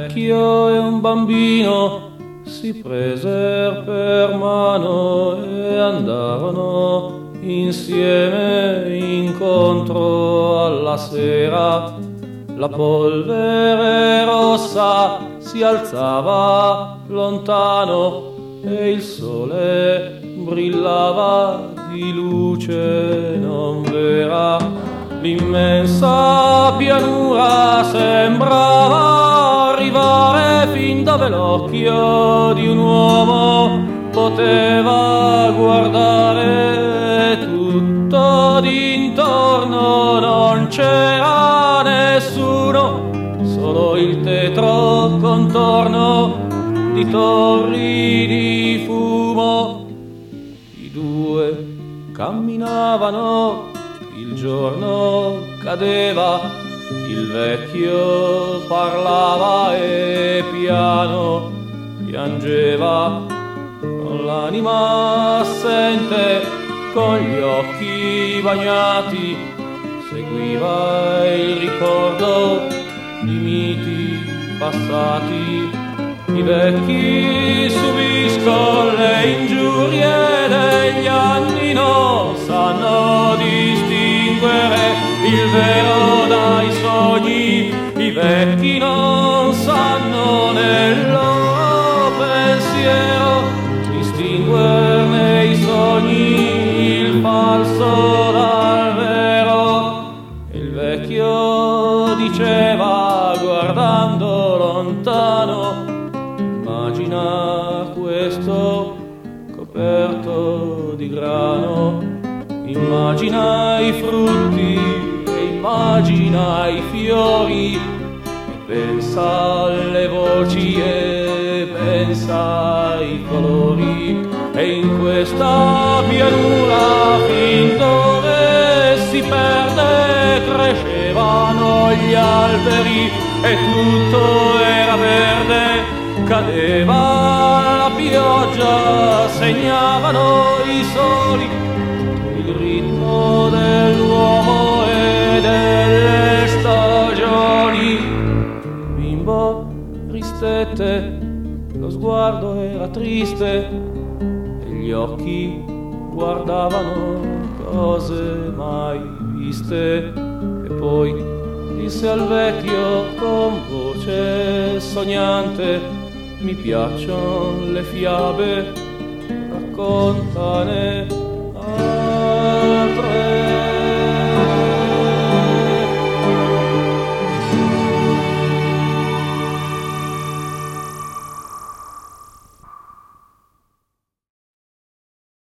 vecchio e un bambino si preser per mano e andarono insieme incontro alla sera. La polvere rossa si alzava lontano e il sole brillava di luce non vera. L'immensa pianura sembrava arrivare fin dove l'occhio di un uomo poteva guardare. Tutto d'intorno non c'era nessuno, solo il tetro contorno di torri di fumo. I due camminavano, il giorno cadeva, il vecchio parlava e piano piangeva, con l'anima assente, con gli occhi bagnati, seguiva il ricordo di miti passati. I vecchi subiscono le ingiurie degli anni, non sanno distinguere il vero dai sogni. I vecchi non sanno nel loro pensiero distinguerne i sogni, il falso dal vero. Il vecchio diceva guardando lontano: immagina questo coperto di grano, immagina i frutti e immagina i fiori, e pensa alle voci e pensa ai colori. E in questa pianura fin dove si perde crescevano gli alberi e tutto era verde. Cadeva la pioggia, segnavano i soli il ritmo dell'uomo e delle stagioni. Il bimbo ristette, lo sguardo era triste e gli occhi guardavano cose mai viste. E poi disse al vecchio con voce sognante: mi piacciono le fiabe, raccontane